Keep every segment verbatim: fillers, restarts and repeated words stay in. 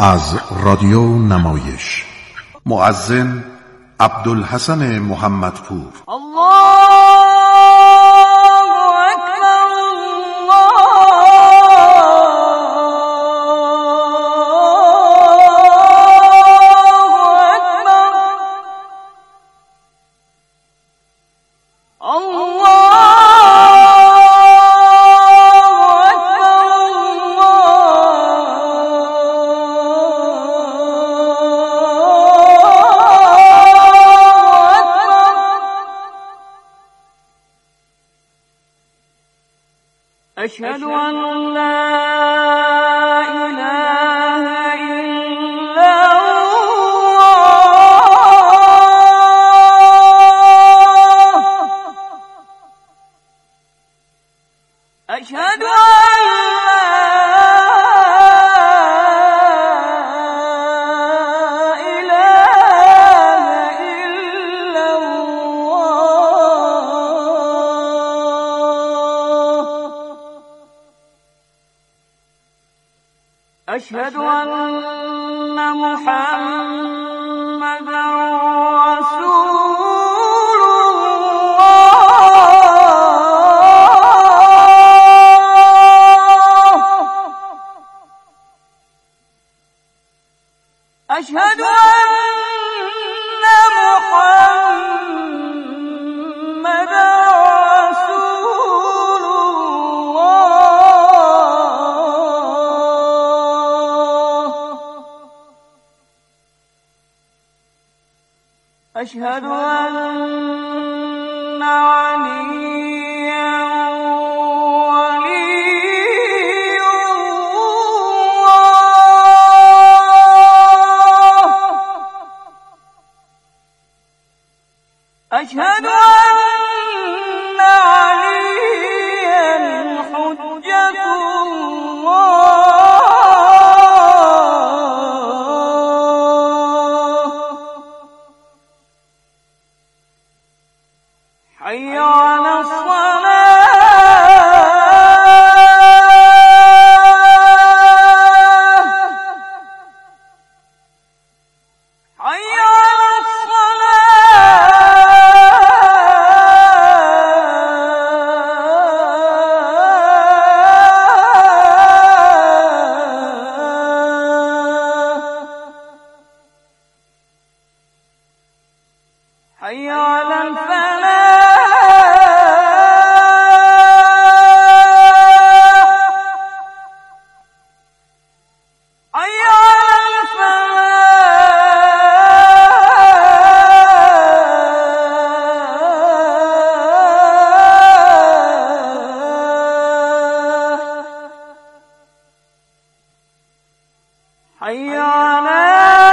از رادیو نمایش مؤذن عبدالحسن محمدپور. أشهد أن لا إله إلا الله. أشهد أن أشهد أن محمدا رسول الله. أشهد أن محمدا أشهد أن عليا ولي الله. أشهد أن عليا حجة الله. حي على الصلاة. حي على الصلاة. حي على الفلاح. حي على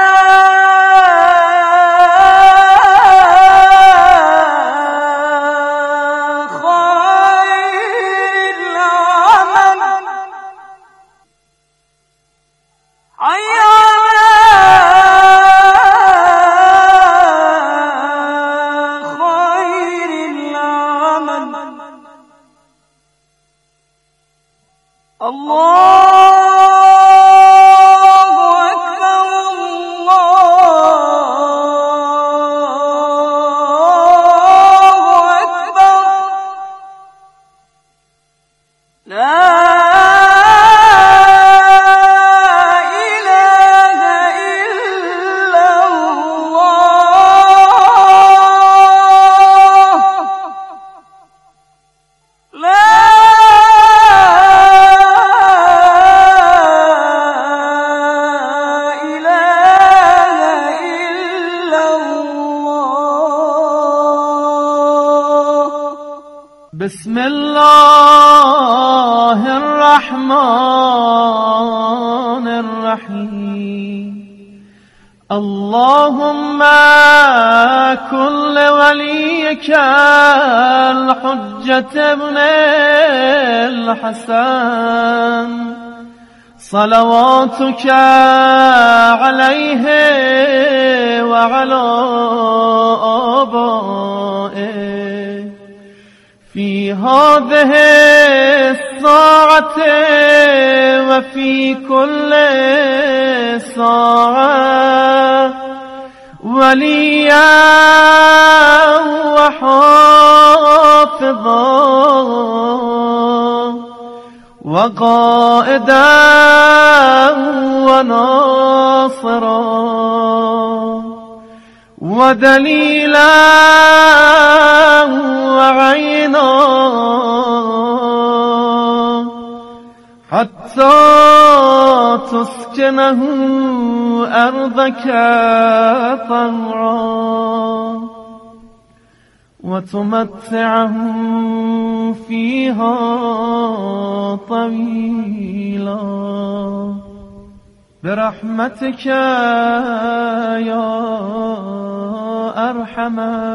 خير العمل. حي على خير العمل. الله بسم الله الرحمن الرحيم. اللهم كن لوليك الحجة ابن الحسن صلواتك عليه وعلى آبائه في هذه الساعة وفي كل الساعة وليا وحافظا وقائدا وناصرا ودليلا وعينا حتى تسكنه أرضك طوعا وتمتعهم فيها طويلا برحمتك يا أرحم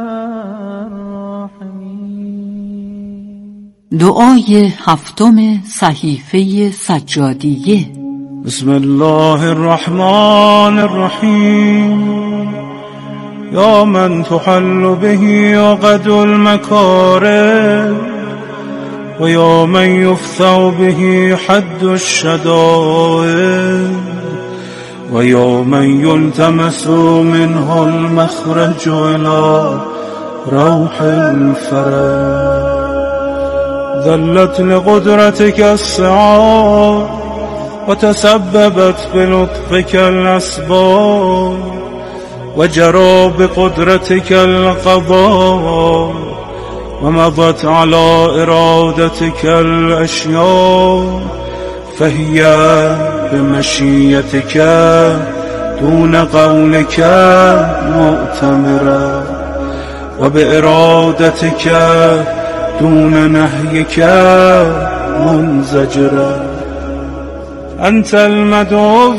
الراحمين. دعای هفتم صحیفه سجادیه. بسم الله الرحمن الرحیم. یا من تحل به عقد المکارم و یا من یفتح به حد الشدائد و یا من یلتمس منه المخرج الى روح الفرج. ذلت لقدرتك السعاد وتسببت بلطفك الأسباب وجرى بقدرتك القضاء ومضت على إرادتك الأشياء فهي بمشيتك دون قولك مؤتمرة وبإرادتك دون نهيك منزجرة. أنت المدعو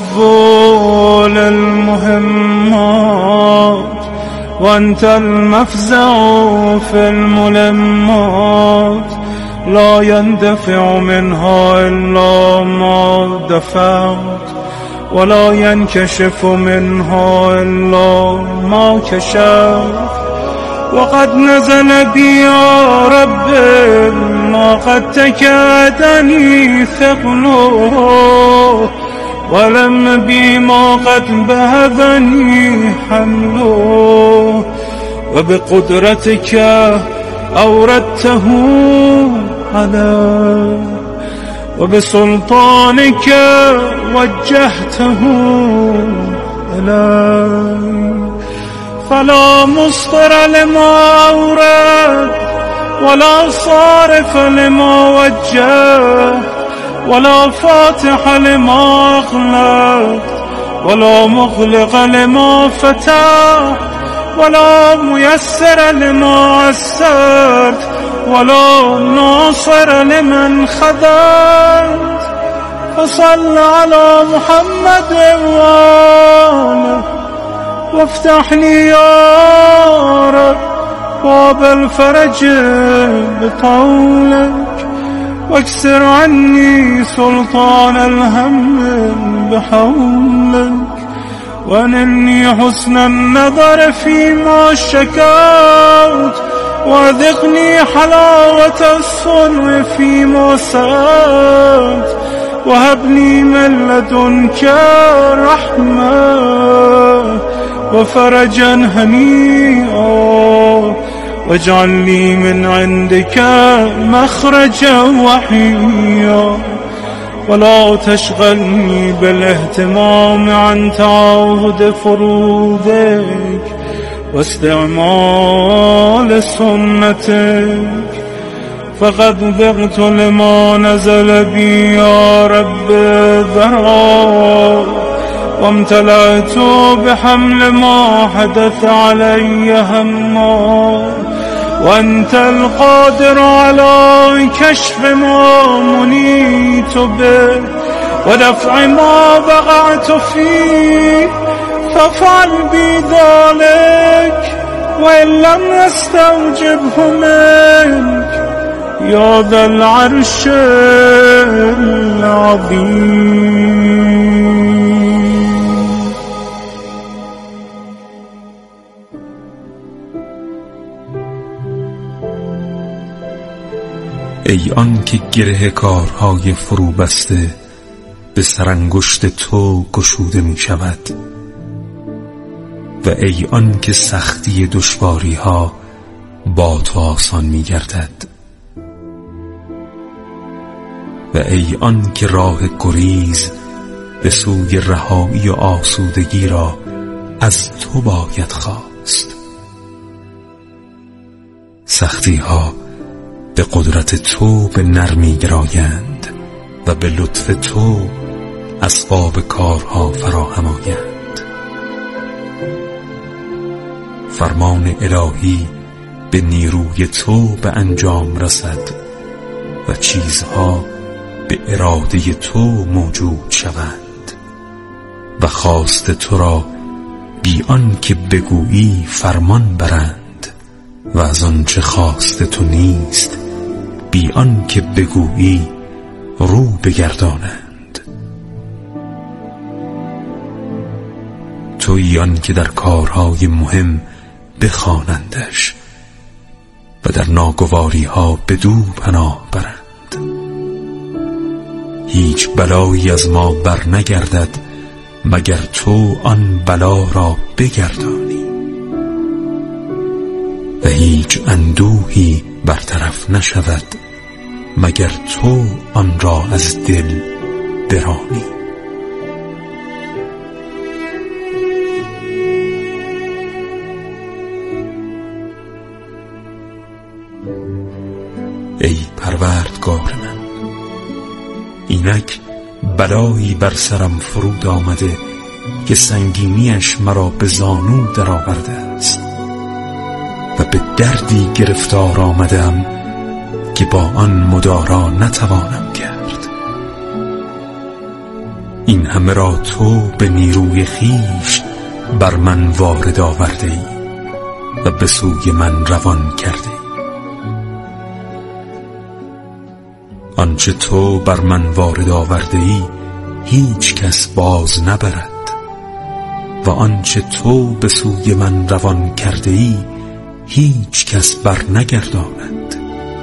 للمهمات وأنت المفزع في الملمات لا يندفع منها إلا ما دفعت ولا ينكشف منها إلا ما كشفت. وقد نزل بي يا رب ما قد تكادني ثقله ولم بي ما قد بهذني حمله وبقدرتك أوردته علي وبسلطانك وجهته إلي فلا مصدر لما أورد ولا صارف لما وجه ولا فاتح لما أغلق ولا مغلق لما فتح ولا ميسر لما عسرت ولا ناصر لمن خذلت. فصل على محمد وآله وافتح لي يا رب باب الفرج بطولك واكسر عني سلطان الهم بحولك وانني حسن النظر فيما شكوت وذقني حلاوة الصنع فيما سألت وهبني من لدنك رحمة وفرجا هنيئا واجعل لي من عندك مخرجا وحيا ولا تشغلني بالاهتمام عن تعاهد فروضك واستعمال سنتك. فقد ذقت لما نزل بي يا رب ذرا وامتلأت بحمل ما حدث علي هما وأنت القادر على كشف ما منيت به ودفع ما وقعت فيه فافعل بي ذلك وإن لم يستوجبه منك يا ذا العرش العظيم. ای آن که گره کارهای فرو بسته به سرانگشت تو گشوده می شود. و ای آن که سختی دشواری ها با تو آسان می گردد. و ای آن که راه گریز به سوی رهایی و آسودگی را از تو باید خواست. سختی ها به قدرت تو به نرمی گرایند و به لطف تو اسباب کارها فراهم آیند. فرمان الهی به نیروی تو به انجام رسد و چیزها به اراده تو موجود شوند و خواست تو را بی آن که بگویی فرمان برند و از آنچه خواست تو نیست بی آن که بگویی رو بگردانند. تویی آن که در کارهای مهم بخوانندش و در ناگواری ها بدو پناه برند. هیچ بلایی از ما بر نگردد مگر تو آن بلا را بگردانی و هیچ اندوهی برطرف نشود مگر تو آن را از دل برانی. ای پروردگار من، اینک بلایی بر سرم فرود آمده که سنگینیش مرا به زانو در آورده است و به دردی گرفتار آمدم که با آن مدارا نتوانم کرد. این همه را تو به نیروی خیش بر من وارد آورده ای و به سوی من روان کرده ای. آنچه تو بر من وارد آورده ای هیچ کس باز نبرد و آنچه تو به سوی من روان کرده ای هیچ کس بر نگرداند.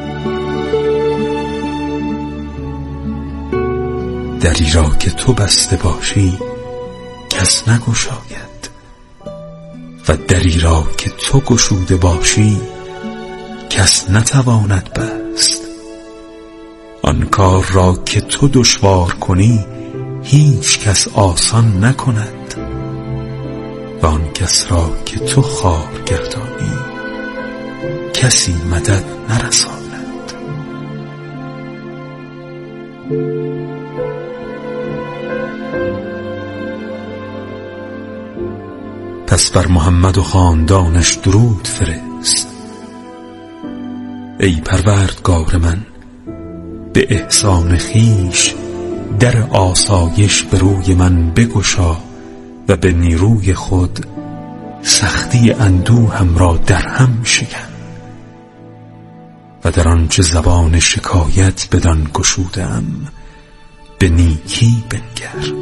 دری را که تو بسته باشی کس نگشاید و دری را که تو گشوده باشی کس نتواند بست. آن کار را که تو دشوار کنی هیچ کس آسان نکند و آن کس را که تو خوار گردانی کسی مدد نرساند. پس بر محمد و خاندانش درود فرست. ای پروردگار من، به احسان خیش در آسایش به روی من بگشا و به نیروی خود سختی اندوهم را در هم شکن و در آنچه زبان شکایت بدان گشودم به نیکی بنگر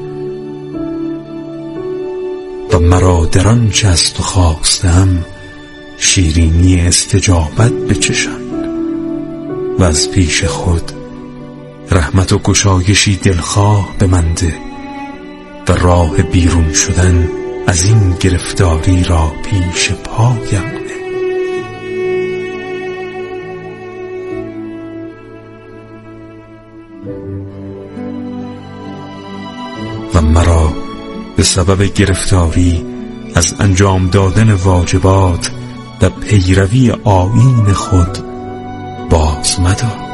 و مرا در آنچه از تو خواستم شیرینی استجابت بچشان و از پیش خود رحمت و گشایشی دلخواه به من ده و راه بیرون شدن از این گرفتاری را پیش پایم نه. و مرا به سبب گرفتاری از انجام دادن واجبات و پیروی آیین خود باز مدار.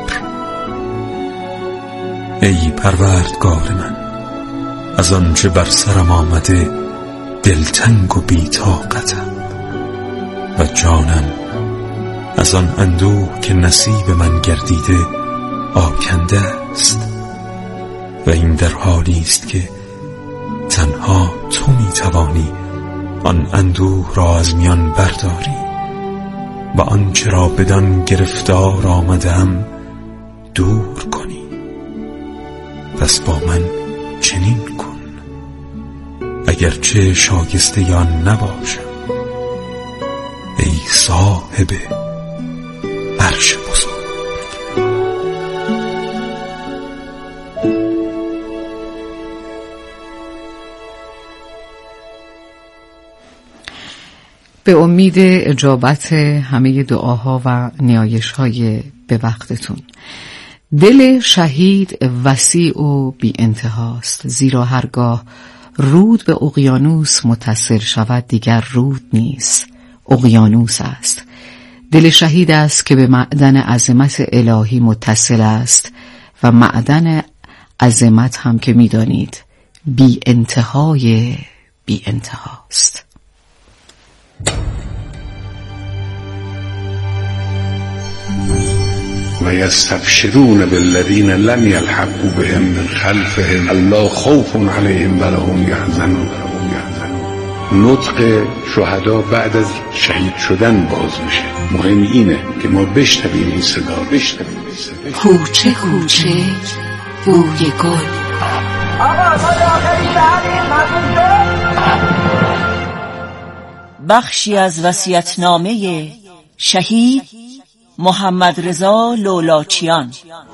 ای پروردگار من، از آنچه بر سرم آمده دلتنگ و بی‌طاقتم و جانم از آن اندوه که نصیب من گردیده آکنده است و این در حالی است که تنها تو میتوانی آن اندوه را از میان برداری و آنچه را بدان گرفتار آمدم دور کنی. پس با من چنین کن اگرچه شایسته یا نباشم ای صاحب عرش بزرگ. به امید اجابت همه دعاها و نیایش‌های به وقتتون. دل شهید وسیع و بی انتهاست، زیرا هرگاه رود به اقیانوس متصل شود دیگر رود نیست، اقیانوس است. دل شهید است که به معدن عظمت الهی متصل است و معدن عظمت هم که می‌دانید بی انتهای بی انتهاست. و یستبشرون بالذین لم یلحقوا بهم من خلفهم الا خوف علیهم ولا هم یحزنون. نطق شهدا بعد از شهید شدن باز میشه. مهم اینه که ما بشنویم این صدا، بشنویم این صدا. کوچه کوچه بوی گل. بخشی از وصیت‌نامه شهید محمد رضا لولاچیان.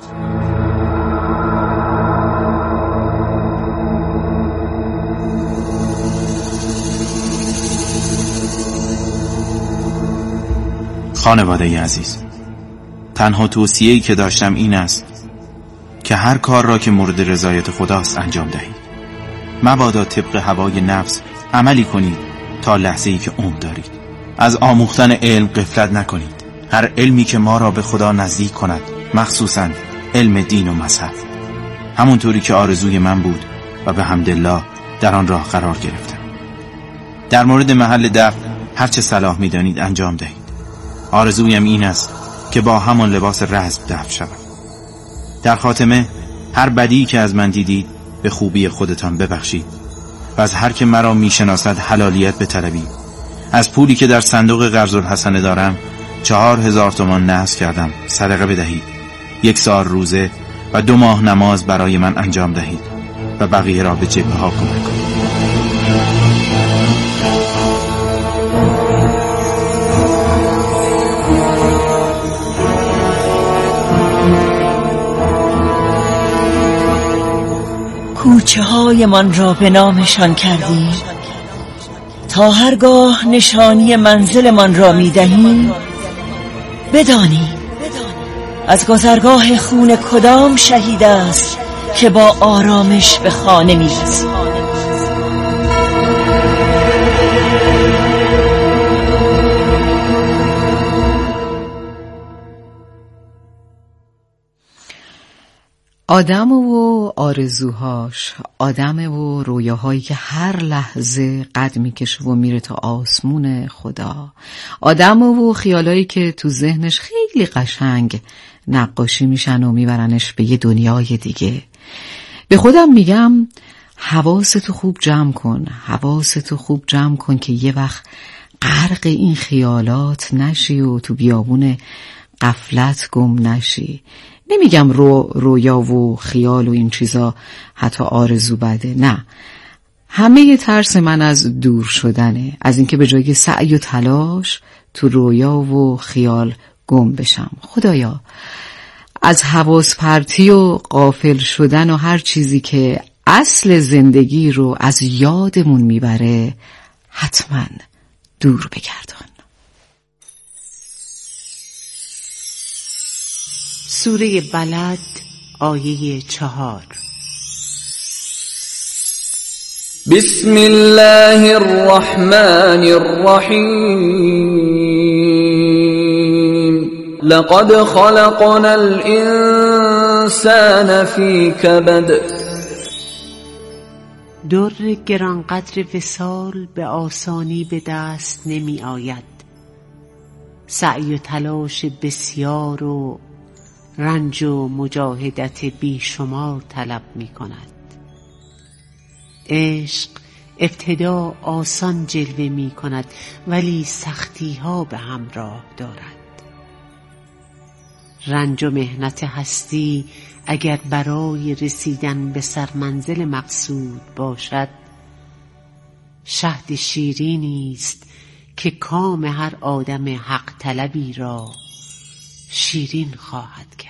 خانواده عزیز، تنها توصیه‌ای که داشتم این است که هر کار را که مورد رضایت خداست انجام دهید. مبادا طبق هوای نفس عملی کنید تا لحظه‌ای که عمر دارید. از آموختن علم غفلت نکنید. هر علمی که ما را به خدا نزدیک کند، مخصوصاً علم دین و مذهب، همونطوری که آرزوی من بود و به حمدالله در آن راه قرار گرفتم. در مورد محل دفن هر چه صلاح می‌دانید انجام دهید. آرزویم این است که با همان لباس رزم دفن شوم. در خاتمه هر بدی که از من دیدید به خوبی خودتان ببخشید و از هر که مرا میشناسد حلالیت بطلبید. از پولی که در صندوق قرض الحسنه دارم چهار هزار تومان نحس کردم، صدقه بدهید. یک سال روزه و دو ماه نماز برای من انجام دهید و بقیه را به جبهه ها کمک کنید. کوچه های من را به نامشان کردیم تا هرگاه نشانی منزل من را می دهیم بدانیم از گذرگاه خون کدام شهید است که با آرامش به خانه می رسیم. آدم و آرزوهاش، آدم و رویاهایی که هر لحظه قد میکشه و میره تا آسمون خدا، آدم و خیالایی که تو ذهنش خیلی قشنگ نقاشی میشن و میبرنش به یه دنیای دیگه. به خودم میگم حواستو خوب جمع کن، حواستو خوب جمع کن که یه وقت غرق این خیالات نشی و تو بیابون غفلت گم نشی. نمیگم رو رویا و خیال و این چیزا حتی آرزو بده، نه. همه ترس من از دور شدنه، از اینکه به جای سعی و تلاش تو رویا و خیال گم بشم. خدایا از حواس پرتی و غافل شدن و هر چیزی که اصل زندگی رو از یادمون میبره حتما دور بگردان. سوره بلد آیه چهار. بسم الله الرحمن الرحیم. لقد خلقنا الانسان فی کبد. در گرانقدر وصال به آسانی به دست نمی آید. سعی و تلاش بسیار و رنج و مجاهدت بیشمار طلب می کند. عشق ابتدا آسان جلوه می کند ولی سختی ها به همراه دارد. رنج و مهنت هستی اگر برای رسیدن به سرمنزل مقصود باشد، شهد شیرینی است که کام هر آدم حق طلبی را شیرین خواهد کرد.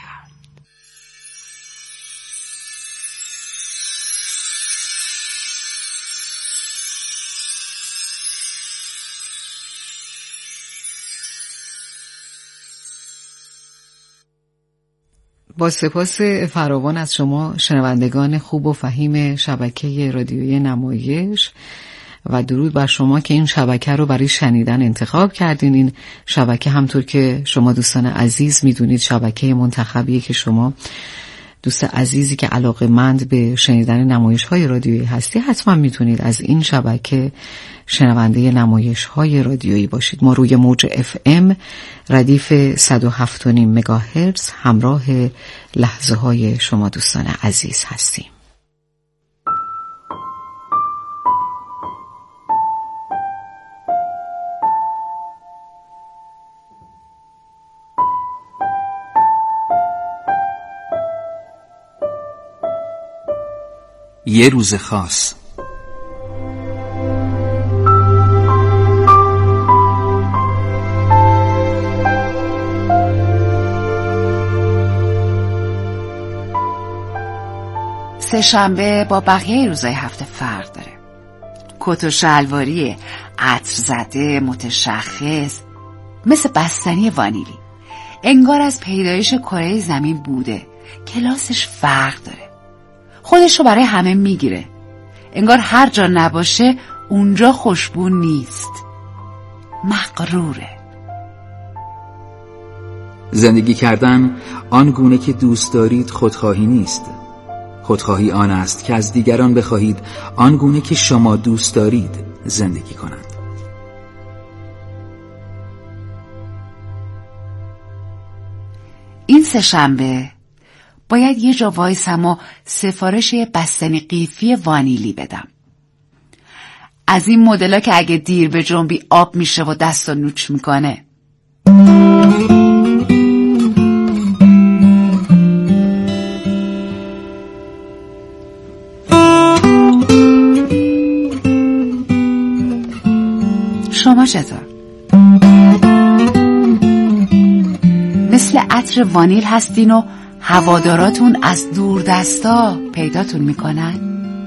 با سپاس فراوان از شما شنوندگان خوب و فهیم شبکه رادیویی نمایش و درود بر شما که این شبکه رو برای شنیدن انتخاب کردین. این شبکه همطور که شما دوستان عزیز میدونید شبکه منتخبیه که شما دوست عزیزی که علاقه‌مند به شنیدن نمایش‌های رادیویی هستی حتما میتونید از این شبکه شنونده نمایش‌های رادیویی باشید. ما روی موج اف ام ردیف صد و هفت و نیم مگاهرتز همراه لحظه‌های شما دوستان عزیز هستیم. یه روز خاص. سه شنبه با بقیه روزهای هفته فرق داره. کت و شلواری عطر زده متشخص مثل بستنی وانیلی، انگار از پیدایش کره زمین بوده. کلاسش فرق داره، خودشو برای همه میگیره، انگار هر جا نباشه اونجا خوشبو نیست، مغروره. زندگی کردن آن گونه که دوست دارید خودخواهی نیست. خودخواهی آن است که از دیگران بخواهید آن گونه که شما دوست دارید زندگی کنند. این سه شنبه باید یه جا وایسم و سفارش یه بستنی قیفی وانیلی بدم، از این مدلا که اگه دیر به جنبی آب میشه و دست رو نوچ میکنه. شما چطور؟ مثل عطر وانیل هستین و هواداراتون از دور دستا پیداتون میکنن؟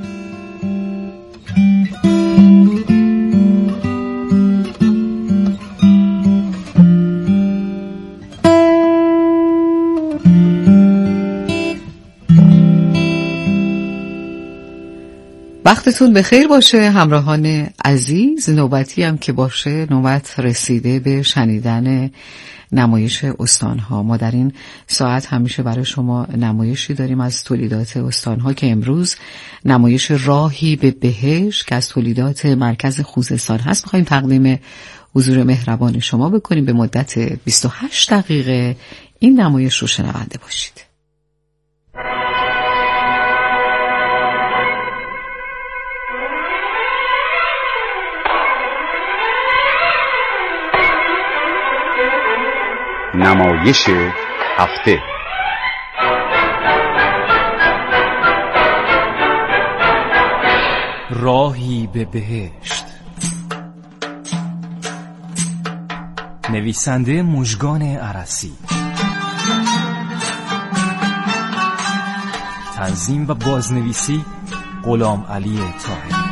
وقتتون بخیر باشه همراهان عزیز. نوبتی هم که باشه نوبت رسیده به شنیدن نمایش استانها. ما در این ساعت همیشه برای شما نمایشی داریم از تولیدات استانها که امروز نمایش راهی به بهشت که از تولیدات مرکز خوزستان هست می‌خوایم تقدیم حضور مهربان شما بکنیم. به مدت بیست و هشت دقیقه این نمایش رو شنونده باشید. نمایش هفته. راهی به بهشت. نویسنده مژگان عرسی، تنظیم و بازنویسی غلام علی طاهری.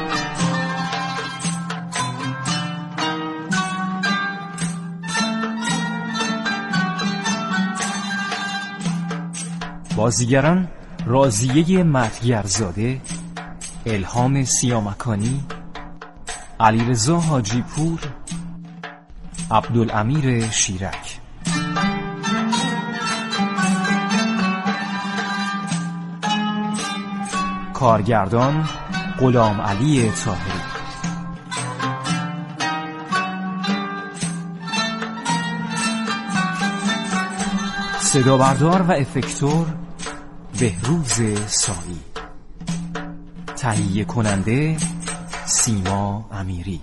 بازیگران: راضیه مرگرزاده، الهام سیامکانی، علیرضا حاجی پور، عبدالامیر شیرک. کارگردان: غلام علی طاهری. صدا بردار و افکتور: بهروز سایی. تهیه کننده: سیما امیری.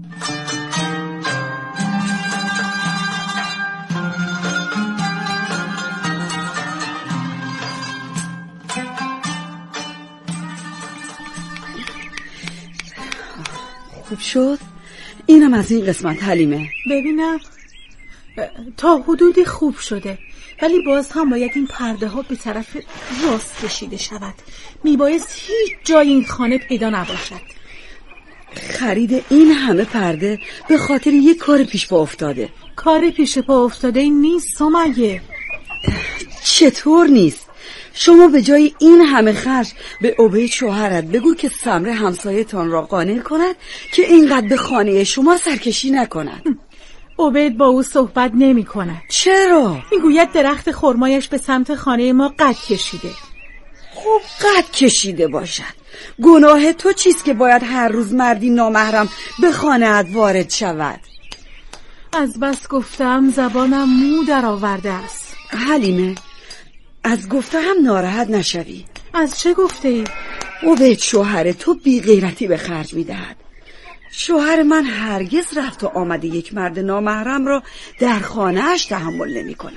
خوب شد؟ اینم از این قسمت حلیمه. ببینم تا حدودی خوب شده، ولی باز هم باید این پرده ها به طرف راست کشیده شود. میبایست هیچ جای این خانه پیدا نباشد. خرید این همه پرده به خاطر یک کار پیش پا افتاده. کار پیش پا افتاده این نیست سمیه. چطور نیست؟ شما به جای این همه خرج به عبید شوهرت بگو که سمر همسایتان را قانع کند که اینقدر به خانه شما سرکشی نکند. عبید با او صحبت نمی کند. چرا؟ میگوید درخت خرمایش به سمت خانه ما قد کشیده. خب قد کشیده باشد، گناه تو چیست که باید هر روز مردی نامحرم به خانه‌ات وارد شود؟ از بس گفتم زبانم مو در آورده است. حلیمه، از گفته هم ناراحت نشوی. از چه گفته ای؟ عبید شوهر تو بی غیرتی به خرج می دهد. شوهر من هرگز رفت و آمده یک مرد نامحرم را در خانه‌اش تحمل نمی کند.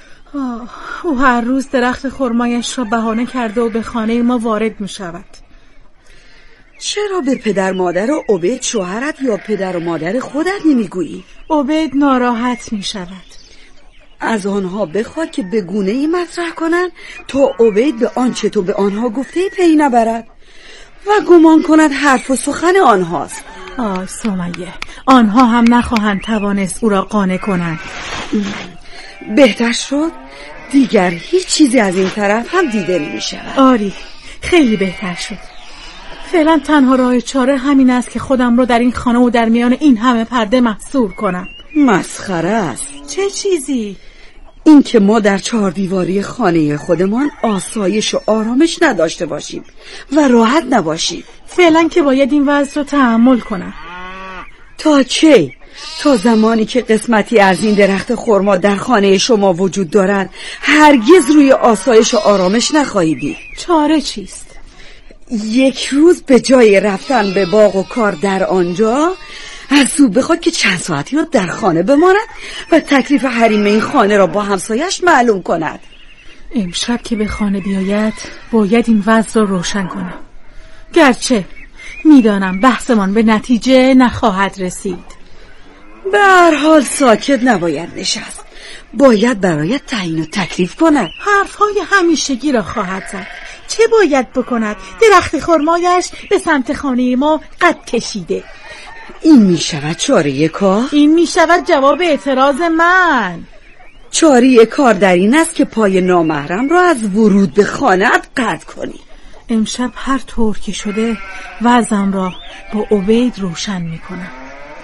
او هر روز درخت خرمایش را بهانه کرده و به خانه ما وارد می شود. چرا به پدر مادر و عبید شوهرت یا پدر و مادر خودت نمیگویی؟ عبید ناراحت می شود. از آنها بخواد که به گونه ای مطرح کنند تا عبید به آنچه تو به آنها گفته پی نبرد و گمان کند حرف و سخن آنهاست. آه سمیه، آنها هم نخواهند توانست او را قانع کنند. بهتر شد دیگر هیچ چیزی از این طرف هم دیده نمی شود. آری، خیلی بهتر شد. فعلا تنها راه چاره همین است که خودم رو در این خانه و در میان این همه پرده محصور کنم. مسخره است. چه چیزی؟ این که ما در چهار دیواری خانه خودمان آسایش و آرامش نداشته باشیم و راحت نباشیم. فعلا که باید این وضع رو تحمل کنم. تا کی؟ تا زمانی که قسمتی از این درخت خرما در خانه شما وجود دارد هرگز روی آسایش و آرامش نخواهی دید. چاره چیست؟ یک روز به جای رفتن به باغ و کار در آنجا از او بخواد که چند ساعتی رو در خانه بماند و تکلیف حریم این خانه را با همسایش معلوم کند. امشب که به خانه بیاید باید این وضع را روشن کنم، گرچه میدانم بحثمان به نتیجه نخواهد رسید. به هر حال ساکت نباید نشست، باید برایت تعیین و تکلیف کند. حرفهای همیشگی را خواهد زد. چه باید بکند؟ درخت خرمایش به سمت خانه ما قد کشیده. این می شود چاره کار؟ این می شود جواب اعتراض من. چاره کار در این است که پای نامحرم را از ورود به خانه‌ات قطع کنی. امشب هر طور که شده وضعم را با عبید روشن می کنم.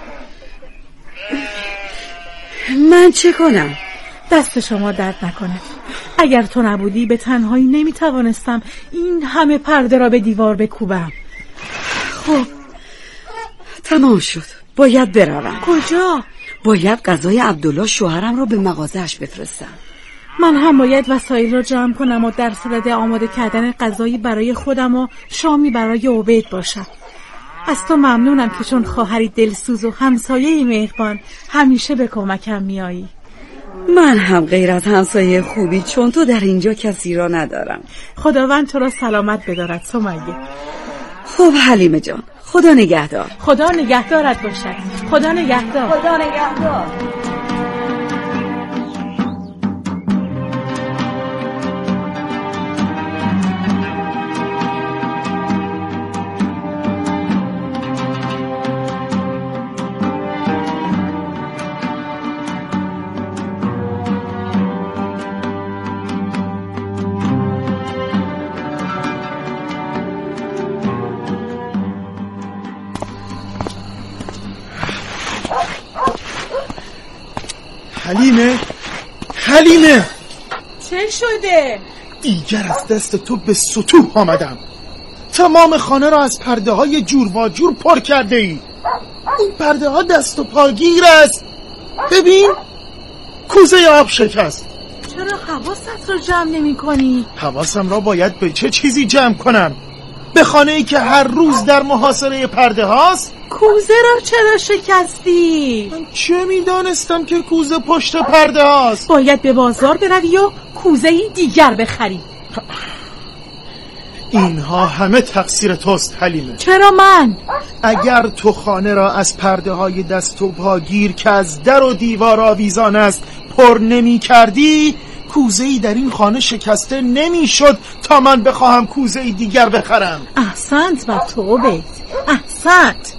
من چه کنم؟ دست شما درد نکنه. اگر تو نبودی به تنهایی نمی توانستم این همه پرده را به دیوار بکوبم. خب تمام شد، باید بروم. کجا؟ باید غذای عبدالله شوهرم را به مغازه‌اش بفرستم. من هم باید وسایل را جمع کنم و در صدد آماده کردن غذایی برای خودم و شامی برای عبید باشم. از تو ممنونم که چون خواهری دلسوز و همسایه مهربان همیشه به کمکم میایی. من هم غیر از همسایه خوبی چون تو در اینجا کسی را ندارم. خداوند تو را سلامت بدارد سمیه. خب حلیمه جان، خدا نگهدار. خدا نگهدارت باشد. خدا نگهدار. خدا نگهدار. حلیمه، حلیمه، چه شده؟ دیگر از دست تو به سطوح آمدم. تمام خانه را از پرده های جور و جور پر کرده ای. این پرده ها دست و پاگیر است. ببین، کوزه آب شکست. چرا حواست را جمع نمی کنی؟ حواسم را باید به چه چیزی جمع کنم؟ به خانه ای که هر روز در محاصره پرده هاست؟ کوزه را چرا شکستی؟ من چه میدانستم که کوزه پشت پرده هاست؟ باید به بازار بروی و کوزه ای دیگر بخری. اینها همه تقصیر توست حلیمه. چرا من؟ اگر تو خانه را از پرده های دست و پاگیر که از در و دیوار آویزان است پر نمی کردی، کوزه‌ای در این خانه شکسته نمیشد تا من بخواهم کوزه‌ای دیگر بخرم. احسنت بر تو عبید، احسنت.